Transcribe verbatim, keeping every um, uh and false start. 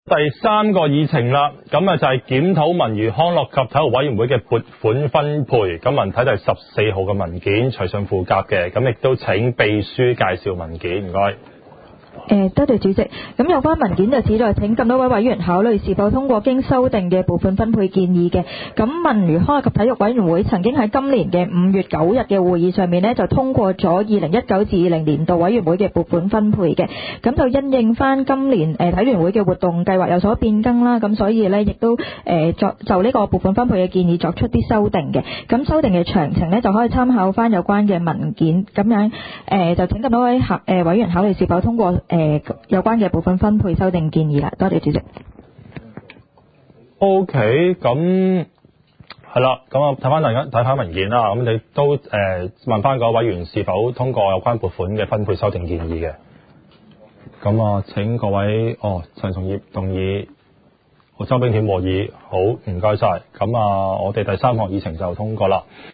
第三個議程啦，咁啊就係檢討文娛康樂及體育委員會嘅撥款分配。咁文睇就係十四號嘅文件，隨信附夾嘅。咁亦都請秘書介紹文件，唔該。 誒，多謝主席。咁有關文件就旨在請咁多位委員考慮是否通過經修訂嘅部分分配建議嘅。咁文娛康樂及體育委員會曾經喺今年嘅五月九日嘅會議上面呢，就通過咗二零一九至二零年度委員會嘅撥款分配嘅。咁就因應翻今年誒體聯會嘅活動計劃有所變更啦，咁所以呢，亦都誒作就呢個撥款分配嘅建議作出啲修訂嘅。咁修訂嘅詳情呢，就可以參考翻有關嘅文件。咁樣誒就請咁多位客誒委員考慮是否通過誒。誒，有關嘅部分分配修訂建議啦，多謝主席。 O K， 咁係啦，咁我睇翻大家睇翻文件啦，咁你都誒、呃、問翻嗰位委員是否通過有關撥款嘅分配修訂建議嘅。咁啊，請各位哦，陳崇業動議，周冰田和議，好，唔該晒。咁啊，我哋第三項議程就通過啦。